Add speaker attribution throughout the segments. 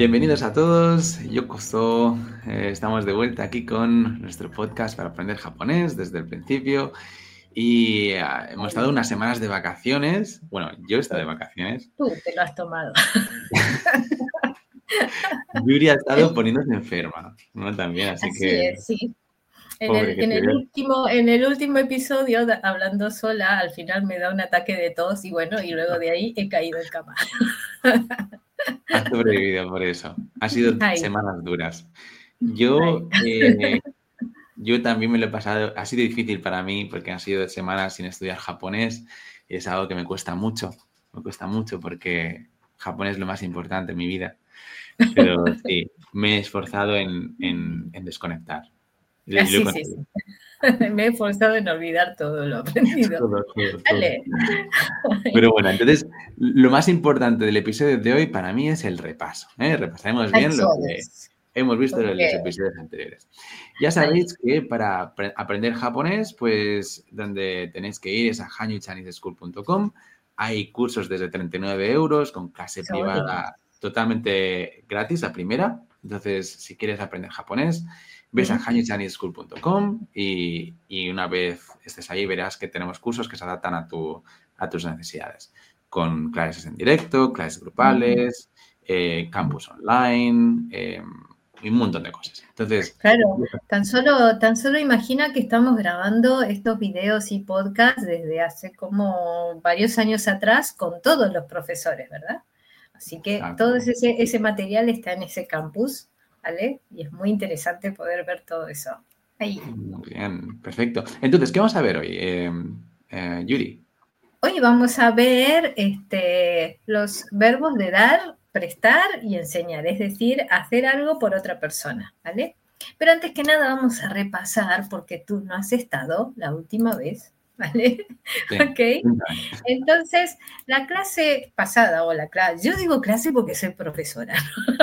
Speaker 1: Bienvenidos a todos, Yokoso. Estamos de vuelta aquí con nuestro podcast para aprender japonés desde el principio y hemos estado unas semanas de vacaciones. Bueno, yo he estado de vacaciones.
Speaker 2: Tú te lo has tomado.
Speaker 1: Yuri ha estado poniéndose enferma, ¿no? También, así que
Speaker 2: es, sí.
Speaker 1: pobre que
Speaker 2: En
Speaker 1: te
Speaker 2: el
Speaker 1: veo.
Speaker 2: último episodio, hablando sola, al final me da un ataque de tos y bueno, y luego de ahí he caído en cama.
Speaker 1: Has sobrevivido por eso. Han sido
Speaker 2: Ay,
Speaker 1: semanas duras.
Speaker 2: ay.
Speaker 1: Yo también me lo he pasado, ha sido difícil para mí porque han sido semanas sin estudiar japonés y es algo que me cuesta mucho porque japonés es lo más importante en mi vida. Pero sí, me he esforzado en desconectar y lo he
Speaker 2: Así, sí, sí.
Speaker 1: conseguido.
Speaker 2: Me he esforzado en olvidar todo lo aprendido.
Speaker 1: Todo.
Speaker 2: Dale.
Speaker 1: Pero bueno, entonces lo más importante del episodio de hoy para mí es el repaso, ¿eh? Repasaremos bien lo que hemos visto en los
Speaker 2: Porque,
Speaker 1: episodios anteriores. Ya
Speaker 2: dale.
Speaker 1: sabéis que para aprender japonés, pues donde tenéis que ir es a hanyuchaniseschool.com. Hay cursos desde 39 euros con clase privada totalmente gratis, la primera. Entonces, si quieres aprender japonés, ves a hanyuchaniseschool.com y una vez estés ahí verás que tenemos cursos que se adaptan a tus necesidades, con clases en directo, clases grupales, campus online y un montón de cosas. Entonces,
Speaker 2: Claro, tan solo imagina que estamos grabando estos videos y podcasts desde hace como varios años atrás con todos los profesores, ¿verdad? Así que todo ese material está en ese campus, ¿vale? Y es muy interesante poder ver todo eso. Ahí.
Speaker 1: muy bien, perfecto. Entonces, ¿qué vamos a ver hoy, Yuri?
Speaker 2: Hoy vamos a ver los verbos de dar, prestar y enseñar, es decir, hacer algo por otra persona, ¿vale? Pero antes que nada vamos a repasar, porque tú no has estado la última vez, ¿vale?
Speaker 1: Sí.
Speaker 2: Ok. Entonces, la clase pasada, o la clase, yo digo clase porque soy profesora.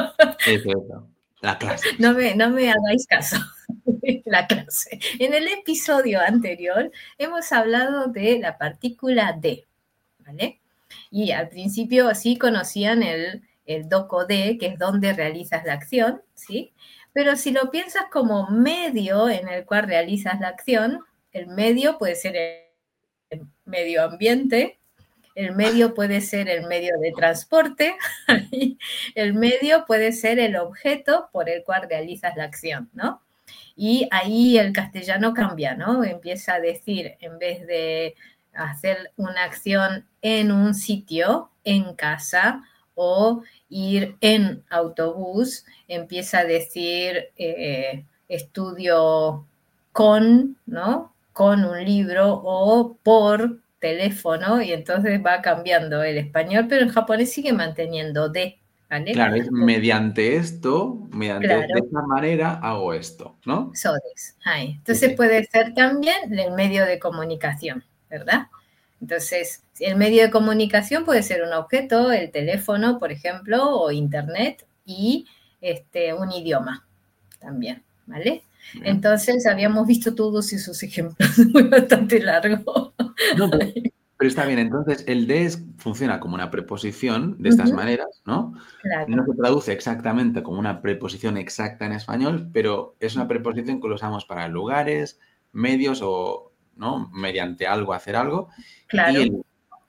Speaker 1: Eso. La clase.
Speaker 2: No me hagáis caso. La clase. En el episodio anterior hemos hablado de la partícula de, ¿vale? Y al principio sí conocían el doco de, que es donde realizas la acción, ¿sí? Pero si lo piensas como medio en el cual realizas la acción, el medio puede ser el medio ambiente, el medio puede ser el medio de transporte, el medio puede ser el objeto por el cual realizas la acción, ¿no? Y ahí el castellano cambia, ¿no? Empieza a decir, en vez de hacer una acción en un sitio, en casa, o ir en autobús, empieza a decir estudio con, ¿no? Con un libro o por teléfono, y entonces va cambiando el español, pero el japonés sigue manteniendo de, ¿vale?
Speaker 1: Claro, es mediante esto, de
Speaker 2: Claro.
Speaker 1: esta manera hago esto, ¿no?
Speaker 2: Sodes.
Speaker 1: Sí,
Speaker 2: Entonces
Speaker 1: sí.
Speaker 2: puede ser también el medio de comunicación, ¿verdad? Entonces, el medio de comunicación puede ser un objeto, el teléfono, por ejemplo, o internet, y un idioma también, ¿vale?
Speaker 1: Bien.
Speaker 2: Entonces, habíamos visto todos esos ejemplos, muy bastante largo.
Speaker 1: No, pero está bien. Entonces, el de funciona como una preposición de estas maneras, ¿no?
Speaker 2: Claro,
Speaker 1: No se traduce exactamente como una preposición exacta en español, pero es una preposición que lo usamos para lugares, medios o, ¿no? Mediante algo, hacer algo. Y
Speaker 2: claro.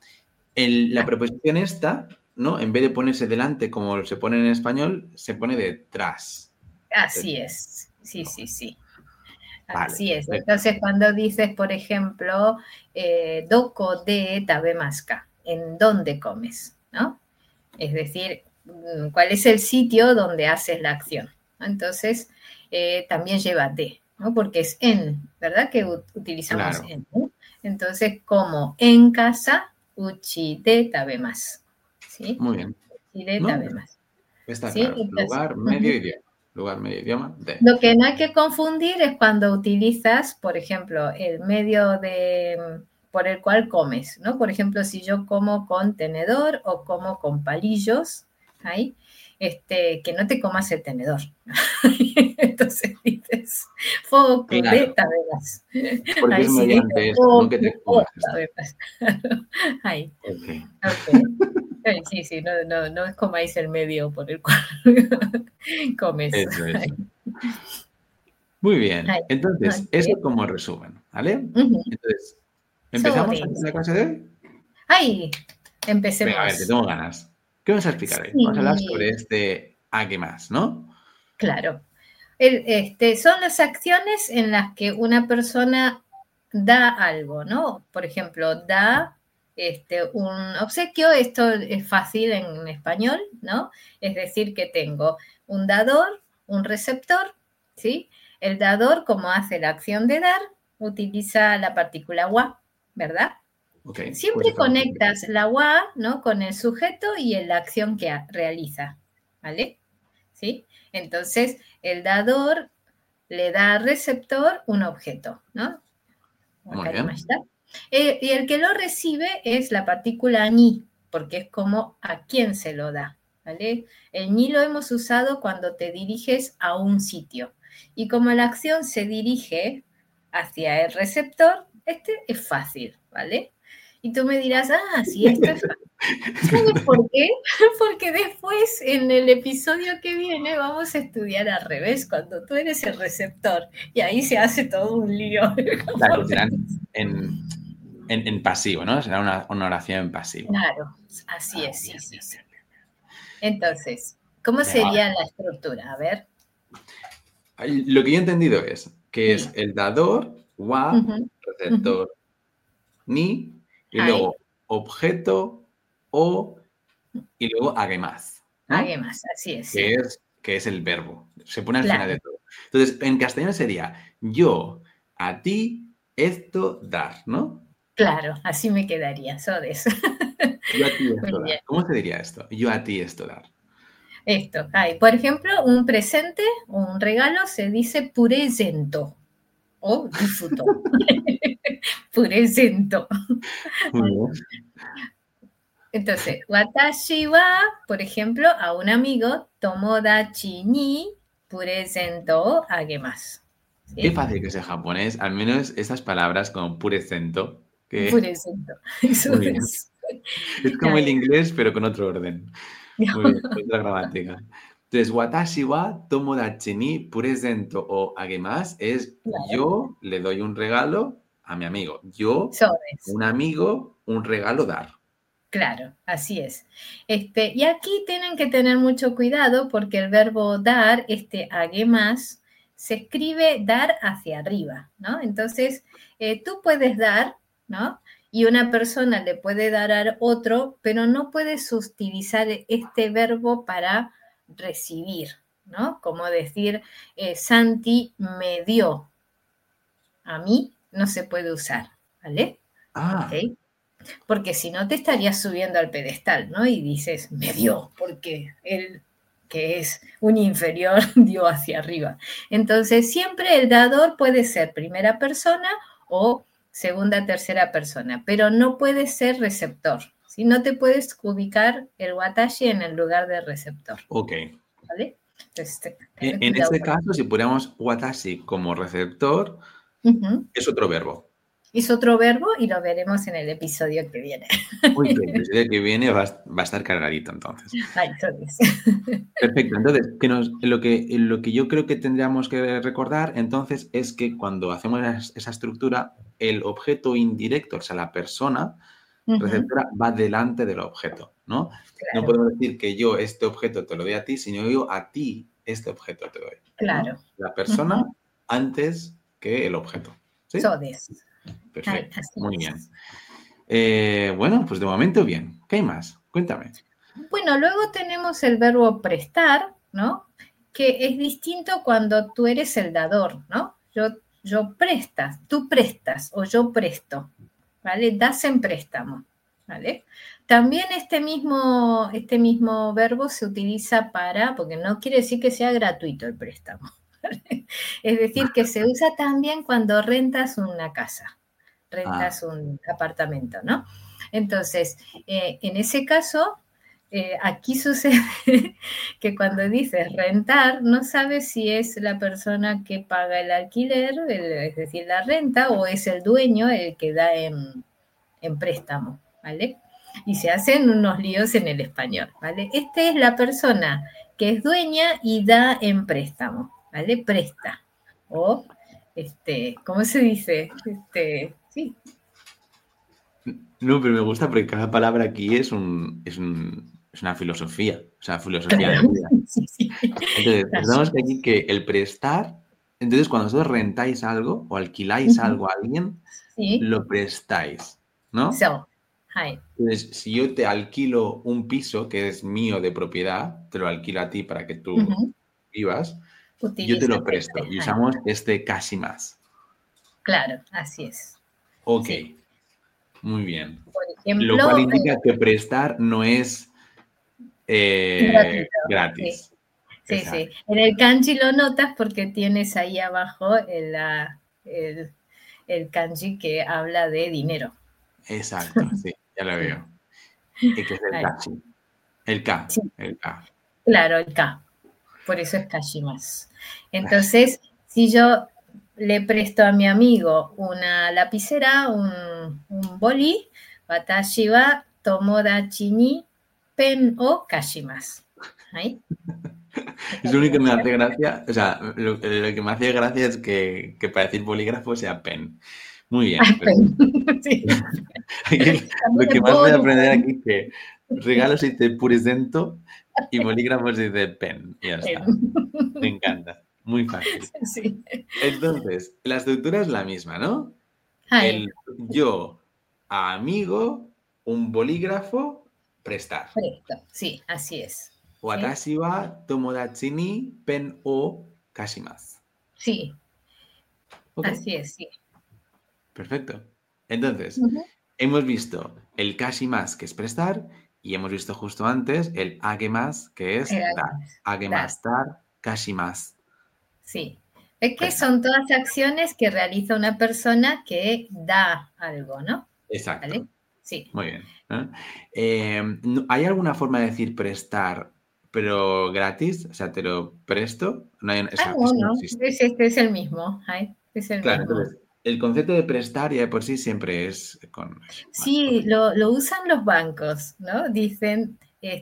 Speaker 1: la preposición esta, ¿no? En vez de ponerse delante como se pone en español, se pone detrás.
Speaker 2: Así es. Sí, sí, sí.
Speaker 1: Vale.
Speaker 2: Así es. Entonces, cuando dices, por ejemplo, doko de tabemasu ka, ¿en dónde comes? ¿No? Es decir, ¿cuál es el sitio donde haces la acción? Entonces, también lleva de, ¿no? Porque es en, ¿verdad? Que utilizamos
Speaker 1: Claro.
Speaker 2: en, ¿no? Entonces, como en casa, uchi de tabemasu. ¿Sí?
Speaker 1: Muy bien.
Speaker 2: Uchi de
Speaker 1: No,
Speaker 2: tabemasu.
Speaker 1: está
Speaker 2: ¿Sí?
Speaker 1: claro.
Speaker 2: Entonces,
Speaker 1: Lugar, medio, idioma. Lugar, medio, idioma, de.
Speaker 2: lo que no hay que confundir es cuando utilizas, por ejemplo, el medio por el cual comes, ¿no? Por ejemplo, si yo como con tenedor o como con palillos, ¿ahí? Que no te comas el tenedor. Entonces dices, foco
Speaker 1: Claro.
Speaker 2: de tabelas.
Speaker 1: Porque
Speaker 2: Ahí
Speaker 1: es
Speaker 2: sí
Speaker 1: mediante
Speaker 2: dices,
Speaker 1: esto, no que te
Speaker 2: foco
Speaker 1: comas esto.
Speaker 2: tabelas. Ahí.
Speaker 1: Ok.
Speaker 2: Ok. Sí, no es comáis el medio por el cual comes.
Speaker 1: Eso. Muy bien.
Speaker 2: Ahí.
Speaker 1: Entonces,
Speaker 2: Ok.
Speaker 1: eso como resumen, ¿vale?
Speaker 2: Ujú.
Speaker 1: Entonces,
Speaker 2: So
Speaker 1: ¿empezamos
Speaker 2: this.
Speaker 1: la clase de hoy?
Speaker 2: Ahí,
Speaker 1: Venga, a ver, que
Speaker 2: empecemos.
Speaker 1: tengo ganas. ¿Qué vamos a explicar hoy? Vamos a hablar
Speaker 2: Sí,
Speaker 1: sobre este ¿a qué más, no?
Speaker 2: claro. Son las acciones en las que una persona da algo, ¿no? Por ejemplo, da un obsequio, esto es fácil en español, ¿no? Es decir, que tengo un dador, un receptor, ¿sí? El dador, como hace la acción de dar, utiliza la partícula wa, ¿verdad?
Speaker 1: Ok, pues
Speaker 2: Siempre
Speaker 1: estamos.
Speaker 2: conectas la wa, ¿no? Con el sujeto y en la acción que realiza, ¿vale? ¿Sí? Entonces, el dador le da al receptor un objeto, ¿no?
Speaker 1: Muy bien.
Speaker 2: Y el que lo recibe es la partícula ni, porque es como a quién se lo da, ¿vale? El ni lo hemos usado cuando te diriges a un sitio. Y como la acción se dirige hacia el receptor, es fácil, ¿vale? Y tú me dirás, sí, esto es fácil. ¿Sabes por qué? Porque después, en el episodio que viene, vamos a estudiar al revés, cuando tú eres el receptor. Y ahí se hace todo un lío.
Speaker 1: Claro, que serán en pasivo, ¿no? Será una oración en pasivo.
Speaker 2: Claro, así es, sí. Entonces, ¿cómo
Speaker 1: Venga,
Speaker 2: sería la estructura? A ver.
Speaker 1: lo que yo he entendido es que es
Speaker 2: Sí.
Speaker 1: el dador, wa,
Speaker 2: Ujú, ujú.
Speaker 1: receptor, ni, y
Speaker 2: Ahí,
Speaker 1: luego objeto, o, y luego además, ¿no?
Speaker 2: alguien más, así es,
Speaker 1: Que
Speaker 2: sí.
Speaker 1: es el verbo. Se pone al final
Speaker 2: Claro,
Speaker 1: de todo. Entonces, en castellano sería yo, a ti, esto, dar, ¿no?
Speaker 2: claro, así me quedaría, Sodes.
Speaker 1: Yo a ti, esto,
Speaker 2: Muy
Speaker 1: dar.
Speaker 2: bien.
Speaker 1: ¿Cómo se diría esto? Yo a ti, esto, dar.
Speaker 2: Por ejemplo, un presente o un regalo se dice presento o disfruto. Presento.
Speaker 1: Muy bien.
Speaker 2: Entonces, watashi wa, por ejemplo, a un amigo, tomodachi ni presento o agemasu.
Speaker 1: Qué
Speaker 2: ¿Sí?
Speaker 1: fácil que es el japonés, al menos esas palabras como purecento, que
Speaker 2: Presento. Eso
Speaker 1: muy bien.
Speaker 2: es.
Speaker 1: Es como el inglés, pero con otro orden. Muy bien, otra gramática. Entonces, watashi wa tomodachi ni presento o agemasu es
Speaker 2: Claro.
Speaker 1: yo le doy un regalo a mi amigo. Yo,
Speaker 2: Sobres.
Speaker 1: un amigo, un regalo dar.
Speaker 2: Claro, así es. Y aquí tienen que tener mucho cuidado porque el verbo dar, agemas, se escribe dar hacia arriba, ¿no? Entonces, tú puedes dar, ¿no? Y una persona le puede dar a otro, pero no puedes utilizar este verbo para recibir, ¿no? Como decir, Santi me dio. A mí no se puede usar, ¿vale?
Speaker 1: Ah,
Speaker 2: ¿Ok? Porque si no te estarías subiendo al pedestal, ¿no? Y dices, me dio, porque él, que es un inferior, dio hacia arriba. Entonces, siempre el dador puede ser primera persona o segunda, tercera persona, pero no puede ser receptor. Si no te puedes ubicar el watashi en el lugar del receptor,
Speaker 1: ok.
Speaker 2: ¿vale? Entonces, ten
Speaker 1: En
Speaker 2: cuidado
Speaker 1: este
Speaker 2: con eso.
Speaker 1: caso, si ponemos watashi como receptor,
Speaker 2: Uh-huh.
Speaker 1: es otro verbo.
Speaker 2: Es otro verbo y lo veremos en el episodio que viene.
Speaker 1: Muy bien, el episodio que viene va a estar cargadito entonces.
Speaker 2: Ay, entonces.
Speaker 1: Perfecto. Entonces, lo que yo creo que tendríamos que recordar entonces es que cuando hacemos esa estructura, el objeto indirecto, o sea, la persona
Speaker 2: Uh-huh.
Speaker 1: receptora, va delante del objeto, ¿no? No
Speaker 2: Claro,
Speaker 1: podemos decir que yo este objeto te lo doy a ti, sino yo a ti este objeto te doy, ¿no?
Speaker 2: claro.
Speaker 1: La persona
Speaker 2: Uh-huh.
Speaker 1: antes que el objeto. ¿Sí?
Speaker 2: So this. Ay,
Speaker 1: Perfecto.
Speaker 2: así
Speaker 1: Muy
Speaker 2: es.
Speaker 1: bien. Bueno, pues de momento bien. ¿Qué hay más? Cuéntame.
Speaker 2: Bueno, luego tenemos el verbo prestar, ¿no? Que es distinto cuando tú eres el dador, ¿no? Yo prestas, tú prestas o yo presto, ¿vale? Das en préstamo, ¿vale? También este mismo verbo se utiliza para, porque no quiere decir que sea gratuito el préstamo, ¿vale? Es decir, que se usa también cuando rentas una casa,
Speaker 1: Ah,
Speaker 2: rentas un apartamento, ¿no? Entonces, en ese caso, aquí sucede que cuando dices rentar, no sabes si es la persona que paga el alquiler, es decir, la renta, o es el dueño el que da en préstamo, ¿vale? Y se hacen unos líos en el español, ¿vale? Esta es la persona que es dueña y da en préstamo, ¿vale? Presta. O, ¿cómo se dice? Sí.
Speaker 1: No, pero me gusta porque cada palabra aquí es una filosofía, o sea, filosofía de
Speaker 2: Claro.
Speaker 1: vida.
Speaker 2: Sí, sí.
Speaker 1: Entonces, pensamos que aquí que el prestar, entonces cuando vosotros rentáis algo o alquiláis algo a alguien,
Speaker 2: Sí.
Speaker 1: lo prestáis, ¿no?
Speaker 2: So, hi.
Speaker 1: Entonces, si yo te alquilo un piso que es mío de propiedad, te lo alquilo a ti para que tú vivas, yo te
Speaker 2: Utilizas
Speaker 1: lo presto y
Speaker 2: hi.
Speaker 1: usamos este casi más.
Speaker 2: Claro, así es.
Speaker 1: Ok,
Speaker 2: Sí.
Speaker 1: muy bien.
Speaker 2: Por
Speaker 1: Lo cual
Speaker 2: ejemplo,
Speaker 1: indica que prestar no es
Speaker 2: gratuito. Sí,
Speaker 1: gratis.
Speaker 2: sí, sí.
Speaker 1: Exacto.
Speaker 2: En el kanji lo notas porque tienes ahí abajo el kanji que habla de dinero.
Speaker 1: Exacto, sí, ya lo
Speaker 2: Sí.
Speaker 1: veo. Y que es el
Speaker 2: Ahí.
Speaker 1: casi. El K.
Speaker 2: Sí,
Speaker 1: El K.
Speaker 2: claro, el K. Por eso es kashimas. Entonces, si yo le presto a mi amigo una lapicera, un boli, watashi wa tomodachi ni pen o kashimasu. ¿Ahí?
Speaker 1: Es lo único que me hace gracia, o sea, lo que me hace gracia es que para decir bolígrafo sea pen. Muy bien.
Speaker 2: Ah, pen. Sí.
Speaker 1: Aquí, lo
Speaker 2: También
Speaker 1: que
Speaker 2: es
Speaker 1: más voy a
Speaker 2: boli.
Speaker 1: aprender aquí es que regalo se dice presento y bolígrafo se dice pen. Y ya
Speaker 2: Pen.
Speaker 1: está. Me encanta. Muy fácil.
Speaker 2: Sí.
Speaker 1: Entonces, la estructura es la misma, ¿no?
Speaker 2: Ahí,
Speaker 1: El yo a amigo, un bolígrafo, prestar.
Speaker 2: presto. Sí, así es. ¿Sí?
Speaker 1: Watashi wa tomodachi ni pen o kashimasu.
Speaker 2: Sí,
Speaker 1: Ok,
Speaker 2: así es, sí.
Speaker 1: perfecto. Entonces,
Speaker 2: Ujú.
Speaker 1: hemos visto el kashimasu, que es prestar, y hemos visto justo antes el agemasu, que es
Speaker 2: Era
Speaker 1: dar.
Speaker 2: dar.
Speaker 1: Agemasu, dar, kashimasu,
Speaker 2: Sí. Es que
Speaker 1: prestar.
Speaker 2: son todas acciones que realiza una persona que da algo, ¿no?
Speaker 1: Exacto.
Speaker 2: ¿Vale? Sí.
Speaker 1: Muy bien. ¿Hay alguna forma de decir prestar, pero gratis? O sea, te lo presto. No hay,
Speaker 2: Ah, no,
Speaker 1: eso no
Speaker 2: no.
Speaker 1: existe.
Speaker 2: Este es el mismo. Ay, es el
Speaker 1: Claro,
Speaker 2: mismo.
Speaker 1: entonces, el concepto de prestar ya de por sí siempre es con eso, más
Speaker 2: Sí, lo usan los bancos, ¿no? Dicen,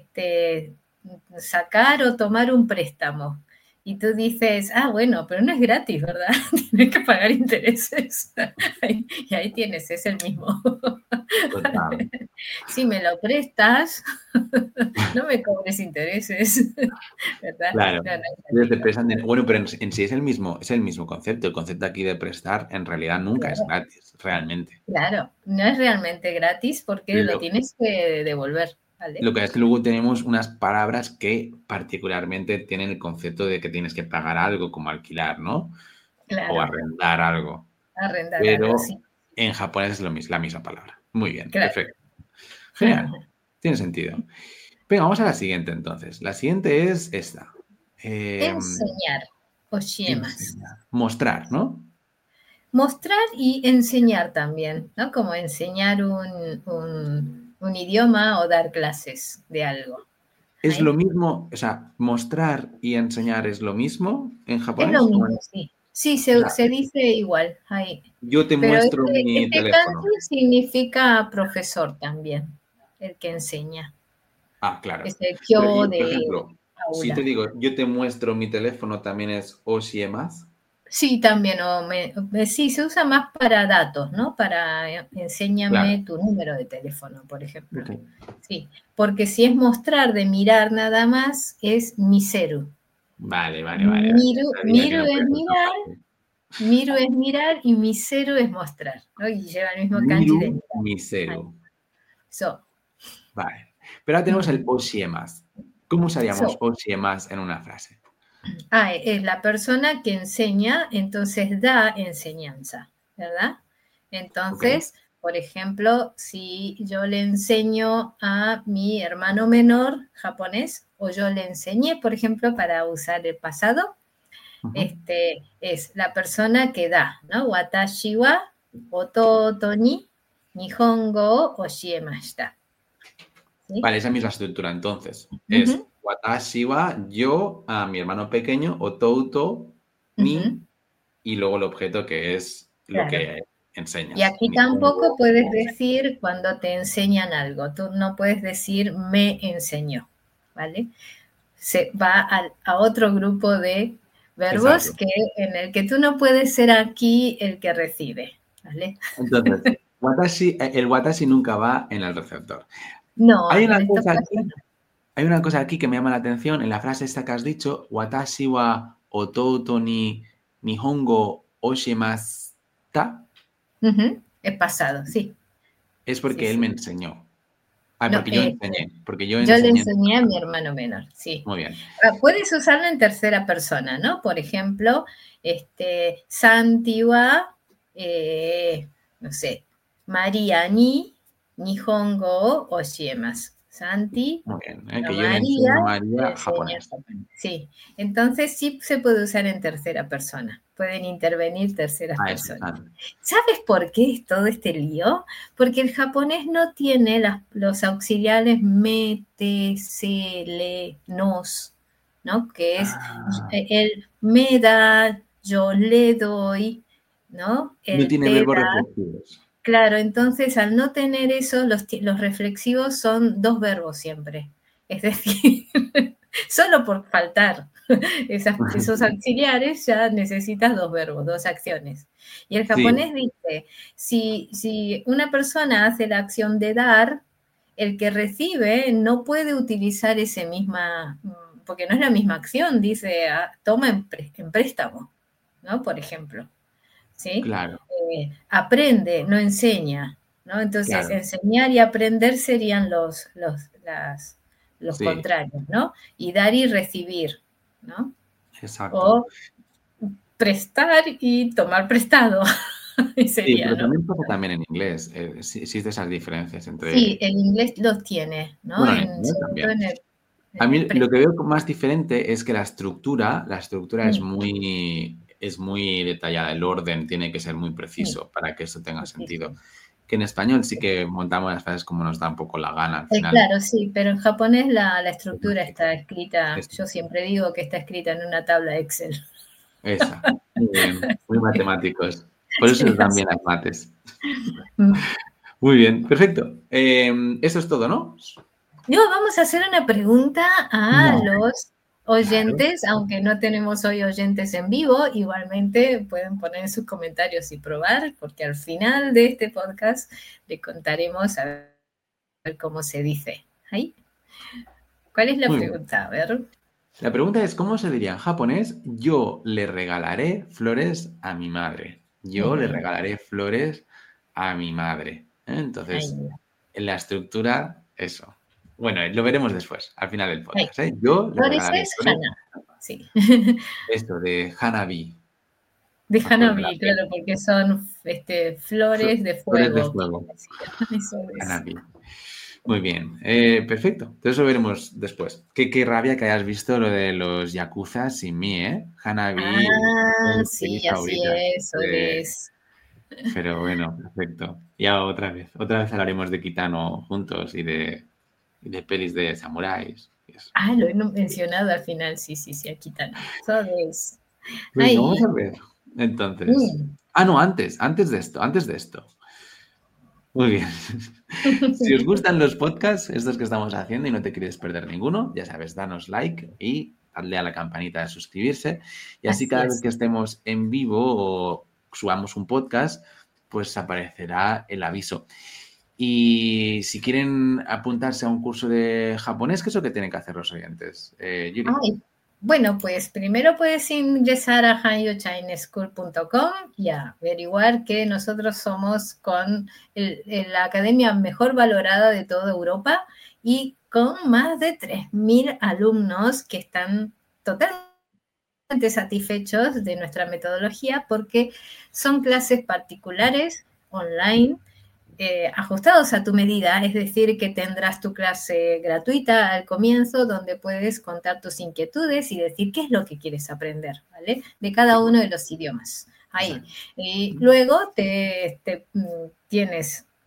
Speaker 2: sacar o tomar un préstamo. Y tú dices, ah, bueno, pero no es gratis, ¿verdad? Tienes que pagar intereses. Y ahí tienes, es el mismo.
Speaker 1: total.
Speaker 2: Si me lo prestas, no me cobres intereses, ¿verdad?
Speaker 1: Claro.
Speaker 2: No, no es
Speaker 1: Entonces te
Speaker 2: gratuito.
Speaker 1: prestan bueno, pero en sí es el mismo concepto. El concepto aquí de prestar en realidad nunca es
Speaker 2: Claro,
Speaker 1: gratis, realmente.
Speaker 2: claro. No es realmente gratis porque lo
Speaker 1: Lo,
Speaker 2: tienes que devolver, ¿vale?
Speaker 1: lo que es que luego tenemos unas palabras que particularmente tienen el concepto de que tienes que pagar algo como alquilar, ¿no? O
Speaker 2: Claro,
Speaker 1: arrendar algo.
Speaker 2: arrendar algo,
Speaker 1: Pero
Speaker 2: sí.
Speaker 1: en japonés es la misma palabra. Muy bien,
Speaker 2: Claro.
Speaker 1: perfecto. Genial, tiene sentido. Venga, vamos a la siguiente entonces. La siguiente es esta.
Speaker 2: Enseñar, osiemas.
Speaker 1: Enseñar. Mostrar, ¿no?
Speaker 2: Mostrar y enseñar también, ¿no? Como enseñar un idioma o dar clases de algo.
Speaker 1: Es lo
Speaker 2: ¿Ahí?
Speaker 1: mismo, o sea, mostrar y enseñar es lo mismo en
Speaker 2: Es lo
Speaker 1: japonés.
Speaker 2: mismo, sí. Sí,
Speaker 1: O
Speaker 2: se
Speaker 1: sea,
Speaker 2: dice igual. Ahí.
Speaker 1: yo te
Speaker 2: Pero
Speaker 1: muestro mi
Speaker 2: este kanji
Speaker 1: teléfono.
Speaker 2: significa profesor también, el que enseña.
Speaker 1: Ah, claro.
Speaker 2: Es el
Speaker 1: Pero
Speaker 2: kyo
Speaker 1: yo, por
Speaker 2: de
Speaker 1: ejemplo, si te
Speaker 2: aula.
Speaker 1: digo, yo te muestro mi teléfono, también es osiemas.
Speaker 2: Sí, también, sí, se usa más para datos, ¿no? Para
Speaker 1: Claro.
Speaker 2: enséñame tu número de teléfono, por ejemplo.
Speaker 1: Ok.
Speaker 2: Sí, porque si es mostrar de mirar nada más, es miseru.
Speaker 1: Vale, vale, vale, vale. Ya sabía que
Speaker 2: Miru
Speaker 1: no
Speaker 2: es
Speaker 1: podía ser tan
Speaker 2: mirar,
Speaker 1: fácil.
Speaker 2: y miseru es mostrar, ¿no? Y lleva el mismo kanji
Speaker 1: Miru,
Speaker 2: de mirar.
Speaker 1: miseru.
Speaker 2: Ahí. So,
Speaker 1: Vale. Pero ahora tenemos el osiemas. ¿Cómo usaríamos
Speaker 2: so.
Speaker 1: osiemas en una frase?
Speaker 2: Ah, es la persona que enseña, entonces da enseñanza, ¿verdad?
Speaker 1: Ok.
Speaker 2: Entonces, por ejemplo, si yo le enseño a mi hermano menor japonés, o yo le enseñé, por ejemplo, para usar el pasado,
Speaker 1: Ujú.
Speaker 2: es la persona que da, ¿no? Watashi wa ototo ni nihongo o oshiemashita. ¿sí?
Speaker 1: Vale, esa misma estructura entonces. Es watashi wa, yo, a mi hermano pequeño, otouto, ni,
Speaker 2: Ujú,
Speaker 1: y luego el objeto que es lo
Speaker 2: claro.
Speaker 1: que
Speaker 2: Y
Speaker 1: enseñas.
Speaker 2: aquí tampoco
Speaker 1: Nihongo,
Speaker 2: puedes decir cuando te enseñan algo. Tú no puedes decir me enseñó, ¿vale? Se va a otro grupo de verbos
Speaker 1: exacto.
Speaker 2: en el que tú no puedes ser aquí el que recibe, ¿vale?
Speaker 1: Entonces, el watashi nunca va en el receptor.
Speaker 2: No,
Speaker 1: Hay
Speaker 2: en
Speaker 1: una
Speaker 2: estos
Speaker 1: cosa
Speaker 2: casos
Speaker 1: aquí,
Speaker 2: no.
Speaker 1: hay una cosa aquí que me llama la atención en la frase esta que has dicho, watashi wa otouto ni nihongo oshimashita,
Speaker 2: Es pasado, sí,
Speaker 1: es
Speaker 2: sí,
Speaker 1: porque él me
Speaker 2: sí.
Speaker 1: enseñó. Ah,
Speaker 2: No,
Speaker 1: porque yo
Speaker 2: yo le
Speaker 1: enseñé.
Speaker 2: enseñé a mi hermano menor, sí.
Speaker 1: Muy bien.
Speaker 2: Puedes usarlo en tercera persona, ¿no? Por ejemplo, Santi wa, no sé, María ni Nihongo o Oshiemasu. Santi
Speaker 1: Muy bien.
Speaker 2: a
Speaker 1: Que yo le
Speaker 2: María
Speaker 1: enseño a
Speaker 2: le
Speaker 1: María
Speaker 2: enseña
Speaker 1: japonés.
Speaker 2: japonés. Sí, entonces sí se puede usar en tercera persona. Pueden intervenir terceras
Speaker 1: Ah, eso,
Speaker 2: personas.
Speaker 1: claro.
Speaker 2: ¿Sabes por qué es todo este lío? Porque el japonés no tiene los auxiliares me, te, se, le, nos, ¿no? Que es
Speaker 1: Ah,
Speaker 2: el me da, yo le doy, ¿no?
Speaker 1: no
Speaker 2: El
Speaker 1: tiene
Speaker 2: te
Speaker 1: verbos
Speaker 2: da.
Speaker 1: reflexivos.
Speaker 2: Claro, entonces al no tener eso, los reflexivos son dos verbos siempre. Es decir, solo por faltar esos auxiliares ya necesitas dos verbos, dos acciones. Y el
Speaker 1: Sí,
Speaker 2: japonés dice, si una persona hace la acción de dar, el que recibe no puede utilizar ese misma, porque no es la misma acción, dice, toma en préstamo, ¿no? Por ejemplo. ¿Sí?
Speaker 1: claro,
Speaker 2: Aprende, no enseña, ¿no? Entonces,
Speaker 1: claro.
Speaker 2: enseñar y aprender serían los
Speaker 1: Sí,
Speaker 2: contrarios, ¿no? Y dar y recibir, ¿no?
Speaker 1: exacto.
Speaker 2: O prestar y tomar prestado,
Speaker 1: Sí,
Speaker 2: sería,
Speaker 1: pero
Speaker 2: ¿no?
Speaker 1: también pasa también en inglés. Sí, existen esas diferencias
Speaker 2: Sí,
Speaker 1: entre.
Speaker 2: el inglés los tiene, ¿no?
Speaker 1: Bueno, en español
Speaker 2: Sobre todo
Speaker 1: también. A
Speaker 2: en
Speaker 1: mí
Speaker 2: el
Speaker 1: lo que
Speaker 2: préstamo.
Speaker 1: veo más diferente es que la estructura es muy detallada. El orden tiene que ser muy
Speaker 2: Sí,
Speaker 1: preciso para que eso tenga
Speaker 2: sí, sí,
Speaker 1: sentido.
Speaker 2: sí.
Speaker 1: Que en español sí que montamos las frases como nos da un poco la gana al final.
Speaker 2: Claro, sí, pero en japonés la
Speaker 1: Es más
Speaker 2: estructura está
Speaker 1: fijo.
Speaker 2: escrita,
Speaker 1: Esa,
Speaker 2: yo siempre digo que está escrita en una tabla Excel.
Speaker 1: esa. Muy bien, muy matemáticos. Por eso
Speaker 2: Sí,
Speaker 1: nos dan
Speaker 2: así.
Speaker 1: bien las mates. Muy bien, perfecto. Eso es todo, ¿no?
Speaker 2: No, vamos a hacer una pregunta a
Speaker 1: No.
Speaker 2: los
Speaker 1: Claro.
Speaker 2: oyentes, aunque no tenemos hoy oyentes en vivo, igualmente pueden poner en sus comentarios y probar, porque al final de este podcast le contaremos a ver cómo se dice. ¿Ahí? ¿Cuál es la
Speaker 1: Muy bien.
Speaker 2: pregunta? A ver.
Speaker 1: La pregunta es, ¿cómo se diría en japonés? Yo le regalaré flores a mi madre. Yo le
Speaker 2: Ujú,
Speaker 1: regalaré flores a mi madre. Entonces,
Speaker 2: ahí,
Speaker 1: en la estructura, eso. Bueno, lo veremos después, al final del
Speaker 2: ahí.
Speaker 1: podcast, ¿eh? Yo le
Speaker 2: Flores
Speaker 1: regalaré
Speaker 2: es
Speaker 1: flores.
Speaker 2: Hana, sí.
Speaker 1: Esto de Hanabi.
Speaker 2: De
Speaker 1: Me acuerdo de la
Speaker 2: Hanabi,
Speaker 1: peli.
Speaker 2: claro, porque son flores de
Speaker 1: Flores de
Speaker 2: fuego, quiere
Speaker 1: fuego.
Speaker 2: decir. Eso es.
Speaker 1: Hanabi. Muy bien, perfecto. Entonces lo veremos después. Qué rabia que hayas visto lo de los yakuza sin mí, ¿eh? Hanabi,
Speaker 2: Ah,
Speaker 1: mi peli
Speaker 2: sí, así
Speaker 1: favorita.
Speaker 2: es, Oles.
Speaker 1: Pero bueno, perfecto. Ya otra vez hablaremos de Kitano juntos y de pelis de samuráis. Y eso.
Speaker 2: Ah, lo he mencionado al final, sí, sí, sí, aquí está, ¿no? Oles.
Speaker 1: Venga, vamos
Speaker 2: Ahí.
Speaker 1: a ver. Entonces.
Speaker 2: Mm.
Speaker 1: Ah, no, antes de esto. Muy bien. Si os gustan los podcasts, estos que estamos haciendo y no te quieres perder ninguno, ya sabes, danos like y darle a la campanita de suscribirse. Y así
Speaker 2: Así
Speaker 1: cada vez
Speaker 2: es.
Speaker 1: que estemos en vivo o subamos un podcast, pues aparecerá el aviso. Y si quieren apuntarse a un curso de japonés, ¿qué es lo que tienen que hacer los oyentes? Yuri.
Speaker 2: Ay, bueno, pues primero puedes ingresar a hanyochineschool.com y averiguar que nosotros somos con la academia mejor valorada de toda Europa y con más de 3.000 alumnos que están totalmente satisfechos de nuestra metodología porque son clases particulares, online, ajustados a tu medida, es decir, que tendrás tu clase gratuita al comienzo donde puedes contar tus inquietudes y decir qué es lo que quieres aprender, ¿vale? De cada uno de los idiomas. Ahí.
Speaker 1: Exacto.
Speaker 2: Y luego tienes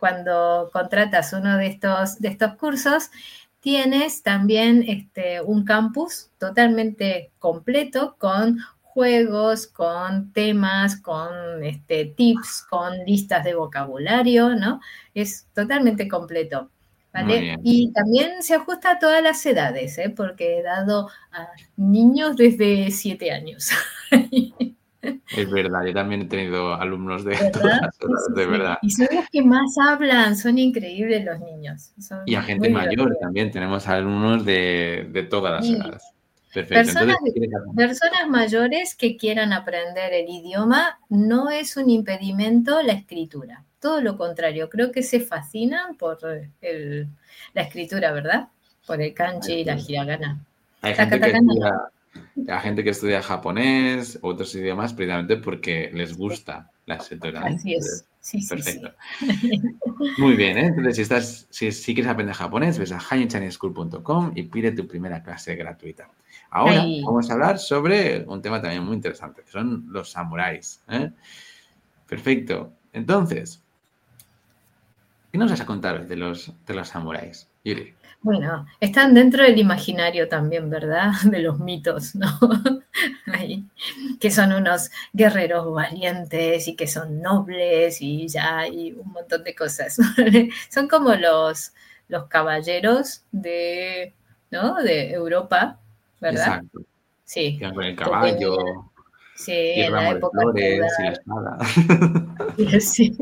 Speaker 2: cuando contratas uno de estos cursos, tienes también un campus totalmente completo con juegos, con temas, con tips, con listas de vocabulario, ¿no? Es totalmente completo,
Speaker 1: Muy
Speaker 2: ¿vale?
Speaker 1: bien.
Speaker 2: Y también se ajusta a todas las edades, porque he dado a niños desde 7 años.
Speaker 1: Es verdad, yo también he tenido alumnos de todas
Speaker 2: ¿Verdad?
Speaker 1: las
Speaker 2: Sí,
Speaker 1: edades,
Speaker 2: sí,
Speaker 1: de
Speaker 2: sí.
Speaker 1: verdad.
Speaker 2: Y son los que más hablan, son increíbles los niños,
Speaker 1: Y a
Speaker 2: son
Speaker 1: gente
Speaker 2: muy
Speaker 1: mayor
Speaker 2: divertidos.
Speaker 1: también, tenemos alumnos de todas las
Speaker 2: Y
Speaker 1: edades. Perfecto,
Speaker 2: personas,
Speaker 1: entonces, ¿qué quieres hacer?
Speaker 2: personas mayores que quieran aprender el idioma no es un impedimento la escritura. Todo lo contrario, creo que se fascinan por la escritura, ¿verdad? Por el kanji y la hiragana.
Speaker 1: Hay
Speaker 2: La
Speaker 1: gente que
Speaker 2: katakana no.
Speaker 1: estudia, hay gente que estudia japonés, otros idiomas, precisamente porque les gusta la escritura, ¿eh?
Speaker 2: Así es. Sí, sí,
Speaker 1: Perfecto.
Speaker 2: sí.
Speaker 1: Muy bien, ¿eh? Entonces, si quieres aprender japonés, ves a hanyunchinese.school.com y pide tu primera clase gratuita. Ahora
Speaker 2: Ahí.
Speaker 1: vamos a hablar sobre un tema también muy interesante, que son los samuráis, ¿eh? Perfecto. Entonces, ¿qué nos vas a contar de los samuráis, Yuri?
Speaker 2: Bueno, están dentro del imaginario también, ¿verdad? De los mitos, ¿no? Ahí, que son unos guerreros valientes y que son nobles y ya, y un montón de cosas. Son como los caballeros de, ¿no? De Europa, ¿verdad?
Speaker 1: Exacto.
Speaker 2: Sí,
Speaker 1: Que van con el
Speaker 2: que tenían,
Speaker 1: caballo
Speaker 2: sí,
Speaker 1: y
Speaker 2: en la
Speaker 1: ramo de
Speaker 2: época
Speaker 1: flores y la
Speaker 2: feudal.
Speaker 1: espada.
Speaker 2: Sí.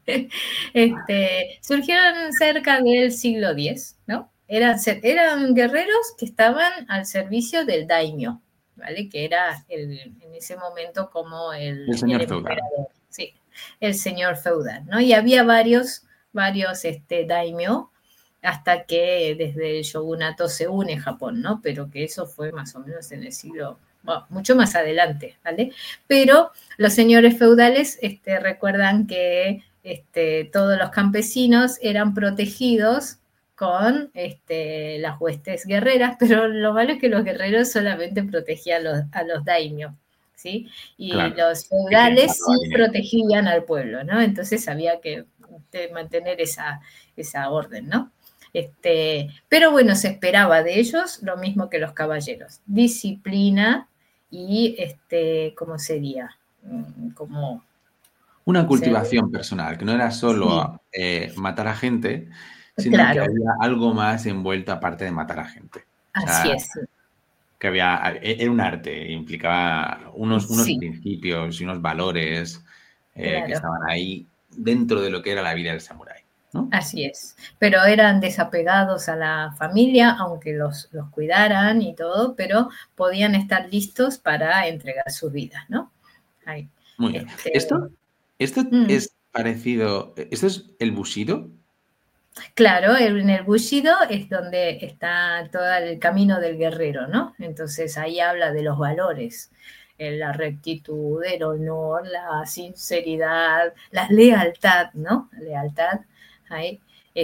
Speaker 2: Surgieron cerca del siglo X, ¿no? Eran guerreros que estaban al servicio del daimyo, ¿vale? Que era en ese momento como
Speaker 1: El
Speaker 2: el
Speaker 1: señor feudal.
Speaker 2: emperador, sí, el señor feudal, ¿no? Y había varios daimyo hasta que desde el shogunato se une Japón, ¿no? Pero que eso fue más o menos en el siglo, bueno, mucho más adelante, ¿vale? Pero los señores feudales recuerdan que todos los campesinos eran protegidos con las huestes guerreras, pero lo malo es que los guerreros solamente protegían a los daimios, ¿sí? Y
Speaker 1: Claro.
Speaker 2: los
Speaker 1: Hay que
Speaker 2: feudales sí
Speaker 1: robar dinero.
Speaker 2: protegían al pueblo, ¿no? Entonces había que mantener esa orden, ¿no? Pero bueno, se esperaba de ellos lo mismo que los caballeros, disciplina y, ¿cómo sería? Como
Speaker 1: Una
Speaker 2: ser,
Speaker 1: cultivación personal, que no era
Speaker 2: sí,
Speaker 1: solo matar a gente, sino que
Speaker 2: claro,
Speaker 1: había algo más envuelto aparte de matar a gente. O sea,
Speaker 2: así es,
Speaker 1: que era un arte, implicaba unos
Speaker 2: sí,
Speaker 1: principios y unos valores que
Speaker 2: claro,
Speaker 1: estaban ahí dentro de lo que era la vida del samurái, ¿no?
Speaker 2: así es. Pero eran desapegados a la familia, aunque los cuidaran y todo, pero podían estar listos para entregar sus vidas, ¿no? Ahí.
Speaker 1: Muy bien.
Speaker 2: Este,
Speaker 1: Esto
Speaker 2: mm.
Speaker 1: es parecido, ¿esto es el bushido?
Speaker 2: Claro, en el Bushido es donde está todo el camino del guerrero, ¿no? Entonces ahí habla de los valores, la rectitud, el honor, la sinceridad, la lealtad, ¿no? Lealtad, ahí,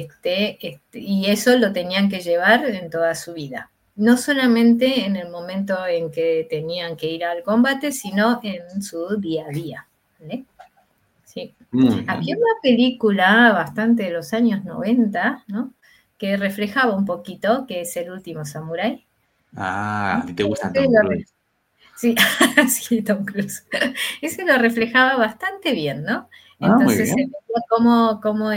Speaker 2: y eso lo tenían que llevar en toda su vida. No solamente en el momento en que tenían que ir al combate, sino en su día a día, ¿vale? Sí.
Speaker 1: Muy
Speaker 2: Había
Speaker 1: bien.
Speaker 2: una película bastante de los años 90, ¿no? Que reflejaba un poquito, que es El último samurái.
Speaker 1: Ah, a ti te gusta
Speaker 2: Ese
Speaker 1: Tom Cruise.
Speaker 2: sí, sí, Tom Cruise. Ese lo reflejaba bastante bien, ¿no?
Speaker 1: Ah, muy
Speaker 2: Entonces se
Speaker 1: bien.
Speaker 2: veía cómo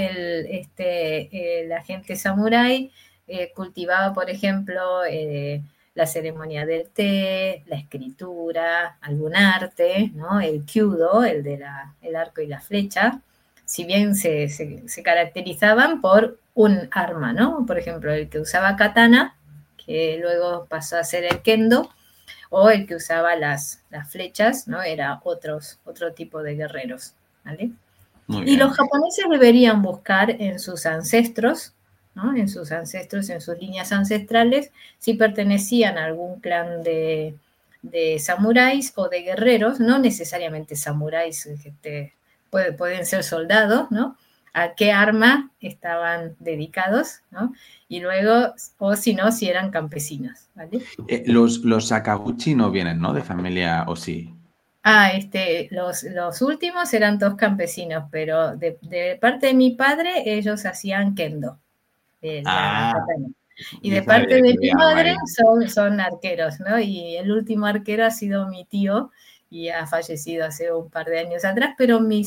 Speaker 2: el agente samurái cultivaba, por ejemplo, la ceremonia del té, la escritura, algún arte, ¿no? El kyudo, el arco y la flecha, si bien se caracterizaban por un arma, ¿no? Por ejemplo, el que usaba katana, que luego pasó a ser el kendo, o el que usaba las flechas, ¿no? Era otro tipo de guerreros, ¿vale?
Speaker 1: Muy
Speaker 2: Y
Speaker 1: bien.
Speaker 2: los japoneses deberían buscar en sus ancestros, ¿no? En sus ancestros, en sus líneas ancestrales, si pertenecían a algún clan de samuráis o de guerreros, no necesariamente samuráis, pueden ser soldados, ¿no? A qué arma estaban dedicados, ¿no? Y luego, o si no, si eran campesinos, ¿vale?
Speaker 1: Los Sakaguchi no vienen, ¿no? De familia, o sí.
Speaker 2: Los últimos eran todos campesinos, pero de parte de mi padre, ellos hacían kendo, la katana. Y
Speaker 1: yo
Speaker 2: de parte
Speaker 1: sabía
Speaker 2: de
Speaker 1: que
Speaker 2: mi
Speaker 1: había
Speaker 2: madre
Speaker 1: marina.
Speaker 2: son arqueros, ¿no? Y el último arquero ha sido mi tío y ha fallecido hace un par de años atrás, pero mi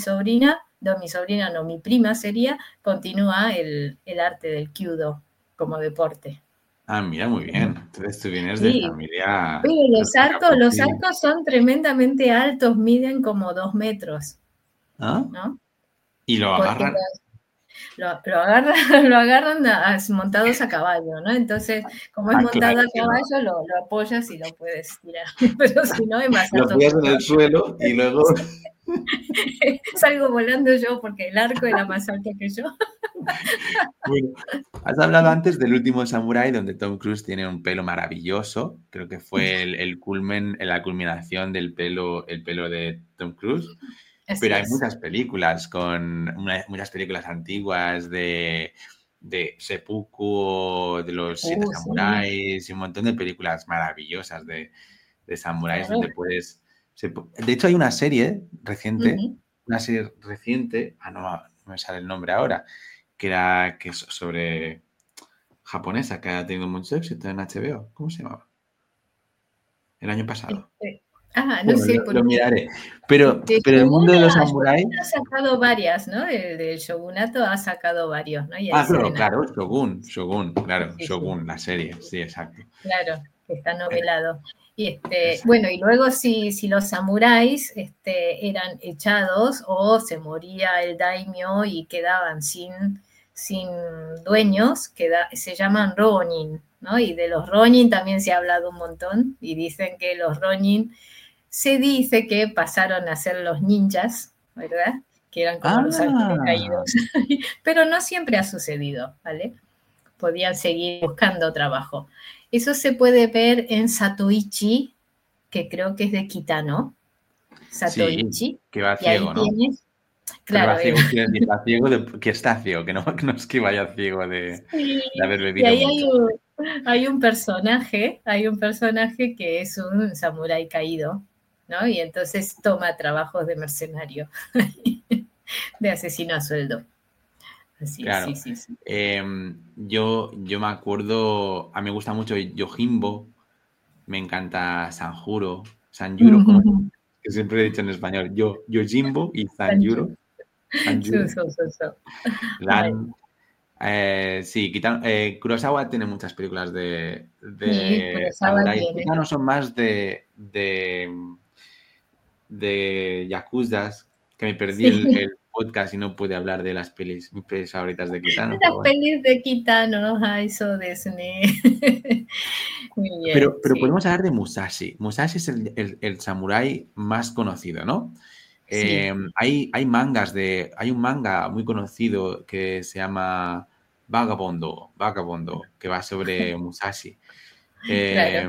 Speaker 2: prima sería, continúa el arte del kyudo como deporte.
Speaker 1: Ah, mira, muy bien. Entonces tú vienes de
Speaker 2: Sí,
Speaker 1: familia...
Speaker 2: pero los arcos son tremendamente altos, miden como 2 metros,
Speaker 1: ¿Ah?
Speaker 2: ¿no?
Speaker 1: Y lo
Speaker 2: Porque
Speaker 1: agarran.
Speaker 2: lo agarran montados a caballo, ¿no? Entonces, como es
Speaker 1: Claro,
Speaker 2: montado a
Speaker 1: si no.
Speaker 2: caballo, lo apoyas y lo puedes tirar. Pero si no, es más
Speaker 1: Lo
Speaker 2: alto que
Speaker 1: apoyas en
Speaker 2: yo.
Speaker 1: el suelo y luego...
Speaker 2: Salgo volando yo porque el arco era más alto que yo.
Speaker 1: Bueno, has hablado antes del último Samurái, donde Tom Cruise tiene un pelo maravilloso. Creo que fue el culmen, la culminación del pelo, el pelo de Tom Cruise.
Speaker 2: Así
Speaker 1: Pero hay
Speaker 2: es.
Speaker 1: muchas películas antiguas de Seppuku, de los siete
Speaker 2: Sí,
Speaker 1: samuráis y un montón de películas maravillosas de samuráis donde
Speaker 2: claro.
Speaker 1: puedes... De hecho, hay
Speaker 2: Ujú.
Speaker 1: una serie reciente, no me sale el nombre ahora, que es sobre japonesa, que ha tenido mucho éxito en HBO. ¿Cómo se llamaba? El año pasado.
Speaker 2: No
Speaker 1: Bueno,
Speaker 2: sé,
Speaker 1: lo
Speaker 2: porque
Speaker 1: miraré. Pero el
Speaker 2: Shogun
Speaker 1: mundo de los
Speaker 2: Shogun
Speaker 1: samuráis...
Speaker 2: ha sacado varias, ¿no? Del Shogunato ha sacado varios, ¿no? Y ahí
Speaker 1: Ah,
Speaker 2: se ven
Speaker 1: claro, Shogun,
Speaker 2: sí,
Speaker 1: claro,
Speaker 2: sí, sí.
Speaker 1: Shogun, la serie, sí, exacto.
Speaker 2: Claro, que está
Speaker 1: Eh,
Speaker 2: novelado. Y
Speaker 1: Exacto.
Speaker 2: bueno, y luego si los samuráis eran echados o se moría el daimyo y quedaban sin dueños, se llaman ronin, ¿no? Y de los ronin también se ha hablado un montón y dicen que los ronin se dice que pasaron a ser los ninjas, ¿verdad? Que eran como los ángeles
Speaker 1: Ah,
Speaker 2: caídos. Pero no siempre ha sucedido, ¿vale? Podían seguir buscando trabajo. Eso se puede ver en Satoichi, que creo que es de Kitano,
Speaker 1: sí,
Speaker 2: Satoichi,
Speaker 1: que va
Speaker 2: y ahí
Speaker 1: ciego, ¿no?
Speaker 2: tienes,
Speaker 1: Pero va
Speaker 2: claro,
Speaker 1: ciego, quiero decir, va ciego que está ciego, que no es que vaya ciego
Speaker 2: sí,
Speaker 1: de haber
Speaker 2: y
Speaker 1: bebido
Speaker 2: ahí
Speaker 1: mucho.
Speaker 2: hay un personaje que es un samurái caído, ¿no? Y entonces toma trabajos de mercenario, de asesino a sueldo. Así es, sí,
Speaker 1: Claro.
Speaker 2: sí, sí.
Speaker 1: Yo me acuerdo, a mí me gusta mucho Yojimbo, me encanta Sanjuro, como que siempre he dicho en español, Yojimbo y
Speaker 2: Sanju.
Speaker 1: Sanjuro,
Speaker 2: Ay,
Speaker 1: Dan. Sí, Kurosawa tiene muchas películas
Speaker 2: sí,
Speaker 1: de
Speaker 2: Kurosawa
Speaker 1: samuráis.
Speaker 2: tiene.
Speaker 1: Quizá no son más de yakuzas, que me perdí
Speaker 2: Sí.
Speaker 1: el podcast y no pude hablar de mis pelis favoritas de Kitano,
Speaker 2: Las
Speaker 1: pero bueno.
Speaker 2: pelis de Kitano, eso de Disney. Muy bien,
Speaker 1: Pero
Speaker 2: sí.
Speaker 1: podemos hablar de Musashi. Musashi es el samurái más conocido, ¿no?
Speaker 2: Sí,
Speaker 1: Hay un manga muy conocido que se llama Vagabondo, que va sobre Musashi,
Speaker 2: claro,
Speaker 1: eh,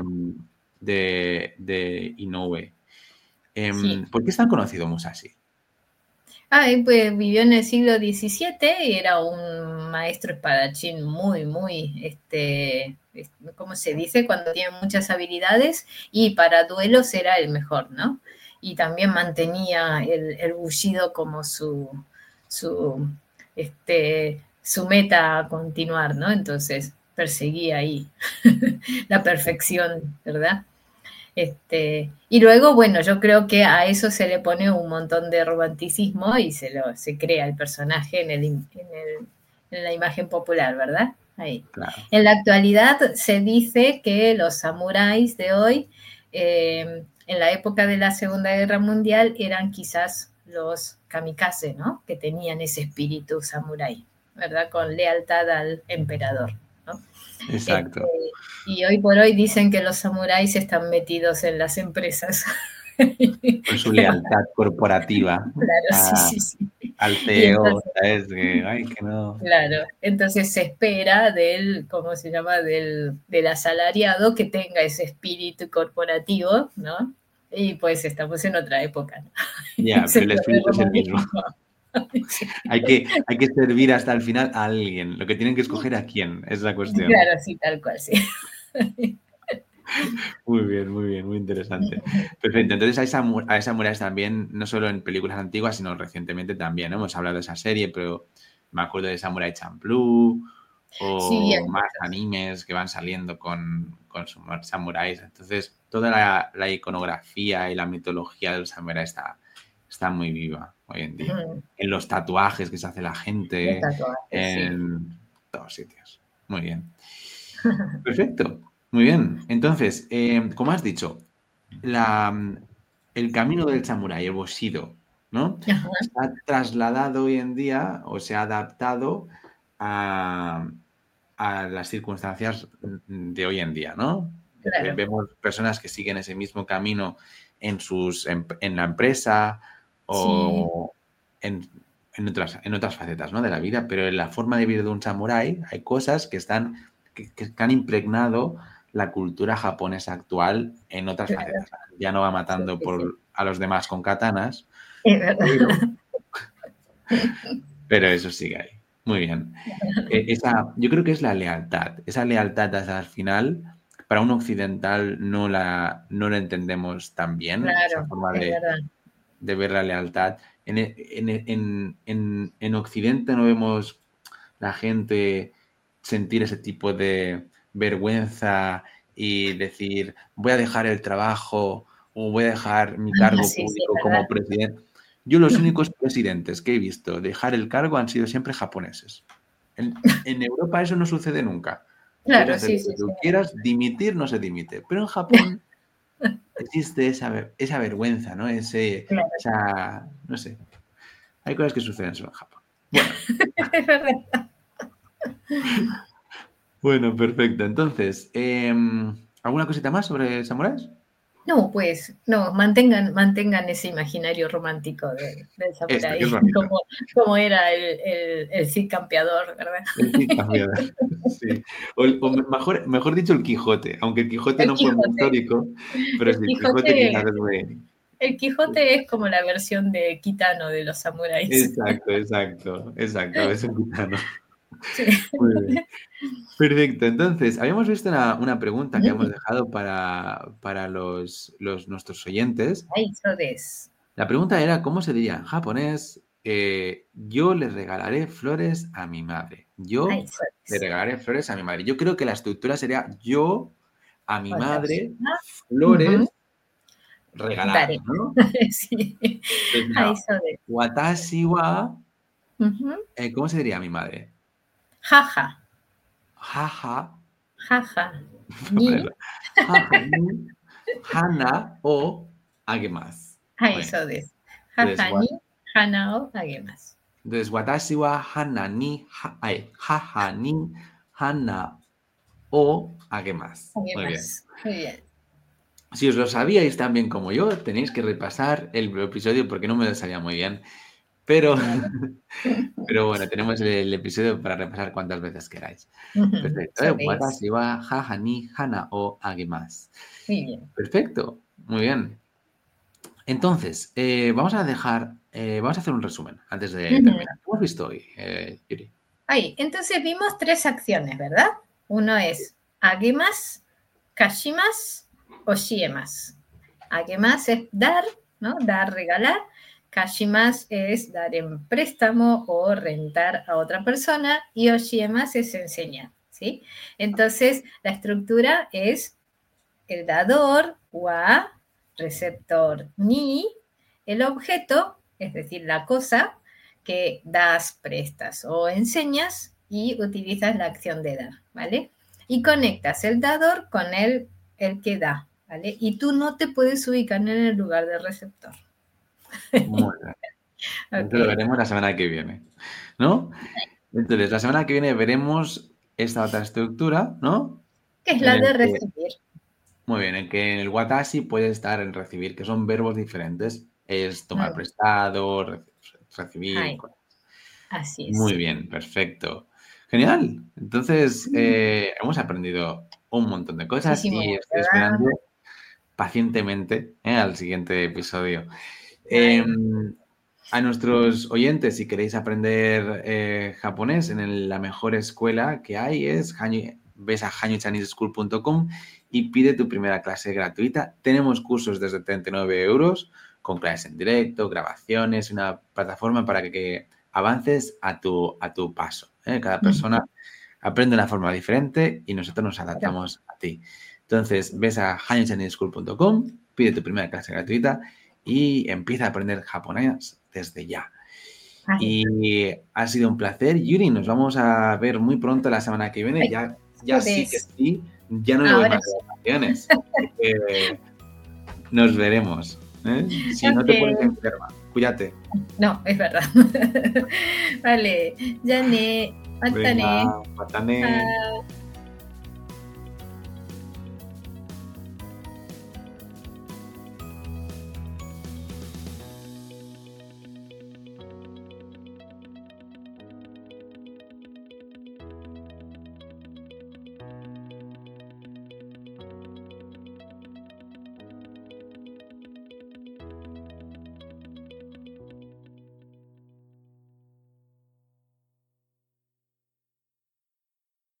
Speaker 1: de Inoue.
Speaker 2: sí.
Speaker 1: ¿Por qué es tan conocido Musashi?
Speaker 2: Pues vivió en el siglo XVII y era un maestro espadachín muy, ¿cómo se dice? Cuando tiene muchas habilidades y para duelos era el mejor, ¿no? Y también mantenía el bullido como su, su meta a continuar, ¿no? Entonces perseguía ahí la perfección, ¿verdad? Y luego, bueno, yo creo que a eso se le pone un montón de romanticismo y se crea el personaje en la imagen popular, ¿verdad? Ahí.
Speaker 1: Claro.
Speaker 2: En la actualidad se dice que los samuráis de hoy, en la época de la Segunda Guerra Mundial, eran quizás los kamikaze, ¿no? Que tenían ese espíritu samurái, ¿verdad? Con lealtad al emperador, ¿no? Este,
Speaker 1: Exacto.
Speaker 2: y hoy por hoy dicen que los samuráis están metidos en las empresas.
Speaker 1: Con su lealtad corporativa
Speaker 2: Claro, sí,
Speaker 1: a-
Speaker 2: sí, sí.
Speaker 1: al
Speaker 2: Y
Speaker 1: CEO,
Speaker 2: entonces,
Speaker 1: ¿sabes? Ay, que no.
Speaker 2: claro, entonces se espera ¿cómo se llama? Del asalariado que tenga ese espíritu corporativo, ¿no? Y pues estamos en otra época, ¿no?
Speaker 1: Ya,
Speaker 2: Se
Speaker 1: pero el
Speaker 2: pierde el
Speaker 1: espíritu es el mismo.
Speaker 2: romanticismo. Sí.
Speaker 1: Hay que servir hasta el final a alguien. Lo que tienen que escoger a quién, es la cuestión.
Speaker 2: Claro, sí, tal cual, sí.
Speaker 1: Muy bien, muy interesante. Perfecto. Entonces hay samuráis también, no solo en películas antiguas, sino recientemente también, ¿no? Hemos hablado de esa serie, pero me acuerdo de Samurai Champloo
Speaker 2: Sí,
Speaker 1: o
Speaker 2: hay
Speaker 1: más
Speaker 2: muchos.
Speaker 1: animes que van saliendo con samuráis. Entonces, toda la iconografía y la mitología del samurái está muy viva hoy en día.
Speaker 2: Ujú.
Speaker 1: En los tatuajes que se hace la
Speaker 2: Los
Speaker 1: gente,
Speaker 2: tatuajes, sí.
Speaker 1: en todos sitios. Muy bien. Perfecto, muy bien. Entonces, como has dicho, la, el camino del samurái, el Bushido, ¿no?
Speaker 2: Ajá,
Speaker 1: Se ha trasladado hoy en día o se ha adaptado a, a las circunstancias de hoy en día, ¿no?
Speaker 2: claro.
Speaker 1: Vemos personas que siguen ese mismo camino en la empresa
Speaker 2: Sí,
Speaker 1: o en, en otras facetas, ¿no? De la vida, pero en la forma de vida de un samurái hay cosas que han impregnado la cultura japonesa actual en otras
Speaker 2: claro.
Speaker 1: facetas. Ya no va
Speaker 2: Sí,
Speaker 1: matando
Speaker 2: sí, sí.
Speaker 1: a los demás con katanas,
Speaker 2: Es verdad.
Speaker 1: pero, pero eso sigue ahí. Muy bien. Yo creo que es la lealtad. Esa lealtad hasta el final, para un occidental no la entendemos tan bien, esa
Speaker 2: Claro,
Speaker 1: forma
Speaker 2: es verdad.
Speaker 1: de ver la lealtad. En Occidente no vemos la gente sentir ese tipo de vergüenza y decir, voy a dejar el trabajo o voy a dejar mi
Speaker 2: Ah,
Speaker 1: cargo
Speaker 2: sí, sí, es
Speaker 1: público como
Speaker 2: verdad.
Speaker 1: presidente. Yo los únicos presidentes que he visto dejar el cargo han sido siempre japoneses. En Europa eso no sucede nunca. Puedes
Speaker 2: Claro,
Speaker 1: hacer
Speaker 2: sí,
Speaker 1: lo
Speaker 2: sí,
Speaker 1: que
Speaker 2: sí.
Speaker 1: tú quieras, dimitir no se dimite. Pero en Japón existe esa vergüenza, ¿no?
Speaker 2: Claro,
Speaker 1: No sé, hay cosas que suceden solo en Japón. Bueno,
Speaker 2: es verdad.
Speaker 1: bueno, perfecto. Entonces, ¿alguna cosita más sobre samuráis?
Speaker 2: No, pues, no, mantengan ese imaginario romántico del
Speaker 1: Esto, que es
Speaker 2: samurái,
Speaker 1: bonito.
Speaker 2: como era el Cid campeador, ¿verdad?
Speaker 1: El Cid cambiado. Sí. O mejor dicho, el Quijote. Aunque el Quijote
Speaker 2: El
Speaker 1: no fue muy
Speaker 2: Quijote.
Speaker 1: histórico, pero
Speaker 2: El
Speaker 1: sí, el Quijote
Speaker 2: Quijote,
Speaker 1: quizás es muy...
Speaker 2: el Quijote es como la versión de Kitano de los samuráis.
Speaker 1: Exacto. Es un gitano.
Speaker 2: Sí.
Speaker 1: Muy bien. Perfecto. Entonces, habíamos visto una pregunta que hemos dejado para nuestros oyentes.
Speaker 2: Ahí, eso es.
Speaker 1: La pregunta era, ¿cómo se diría en japonés? Yo le regalaré flores a mi madre.
Speaker 2: Ahí,
Speaker 1: Yo
Speaker 2: eso
Speaker 1: le
Speaker 2: es.
Speaker 1: regalaré flores a mi madre. Yo creo que la estructura sería yo a mi
Speaker 2: Watashi
Speaker 1: madre
Speaker 2: wa, ujú,
Speaker 1: flores regalar,
Speaker 2: dare.
Speaker 1: ¿no?
Speaker 2: Sí.
Speaker 1: Entonces,
Speaker 2: Ahí,
Speaker 1: mira,
Speaker 2: eso es.
Speaker 1: watashi wa,
Speaker 2: Ujú.
Speaker 1: ¿cómo se diría a mi madre?
Speaker 2: Jaja,
Speaker 1: Jaja,
Speaker 2: jaja, ni,
Speaker 1: jaja ni hana o agemasu.
Speaker 2: ahí,
Speaker 1: Muy bien.
Speaker 2: eso es.
Speaker 1: Entonces,
Speaker 2: Jaja ni, hana o agemasu.
Speaker 1: watashi wa haha ni hana o agemasu. Muy bien.
Speaker 2: Agemasu. Muy bien.
Speaker 1: Si os lo sabíais tan bien como yo, tenéis que repasar el episodio porque no me lo sabía muy bien. Pero,
Speaker 2: Claro.
Speaker 1: pero bueno, tenemos el episodio para repasar cuantas veces queráis.
Speaker 2: Ujú,
Speaker 1: Perfecto.
Speaker 2: eso es.
Speaker 1: Watashi wa haha ni hana o agemasu.
Speaker 2: Muy bien.
Speaker 1: Perfecto. Muy bien. Entonces, vamos a hacer un resumen antes de
Speaker 2: Ujú.
Speaker 1: terminar. ¿Qué hemos visto hoy, Yuri?
Speaker 2: Ahí, entonces vimos tres acciones, ¿verdad? Uno es agemas, kashimas o shiemas. Agemas es dar, ¿no? Dar, regalar. Kashimas es dar en préstamo o rentar a otra persona. Y oshiemas es enseñar, ¿sí? Entonces, la estructura es el dador, wa, receptor, ni, el objeto, es decir, la cosa que das, prestas o enseñas y utilizas la acción de dar, ¿vale? Y conectas el dador con el que da, ¿vale? Y tú no te puedes ubicar en el lugar del receptor.
Speaker 1: Muy bien. Esto lo
Speaker 2: Ok.
Speaker 1: veremos la semana que viene, ¿no? Entonces, la semana que viene veremos esta otra estructura, ¿no?
Speaker 2: ¿Qué es
Speaker 1: En
Speaker 2: la
Speaker 1: el
Speaker 2: de
Speaker 1: que,
Speaker 2: recibir?
Speaker 1: muy bien, en que en el watashi puede estar en recibir, que son verbos diferentes. Es tomar
Speaker 2: Mm,
Speaker 1: prestado, recibir.
Speaker 2: ay, así
Speaker 1: Muy
Speaker 2: es.
Speaker 1: bien, perfecto. Genial. Entonces, hemos aprendido un montón de cosas y
Speaker 2: Muchísimo,
Speaker 1: estoy
Speaker 2: ¿verdad?
Speaker 1: esperando pacientemente al siguiente episodio.
Speaker 2: Ay,
Speaker 1: A nuestros oyentes, si queréis aprender japonés, la mejor escuela que hay es ves a hanyuchaniseschool.com y pide tu primera clase gratuita. Tenemos cursos desde 39 euros con clases en directo, grabaciones, una plataforma para que avances a tu paso. Cada persona aprende de una forma diferente y nosotros nos adaptamos a ti. Entonces, ves a hanyouchinese.school.com, pide tu primera clase gratuita y empieza a aprender japonés desde ya. Y ha sido un placer, Yuri. Nos vamos a ver muy pronto la semana que viene. Ya sí que sí. Ya no le voy más de vacaciones. Nos veremos. Si no te pones enferma, cuídate.
Speaker 2: No, es verdad. Vale, ya ne. Hasta ne.
Speaker 1: Hasta ne.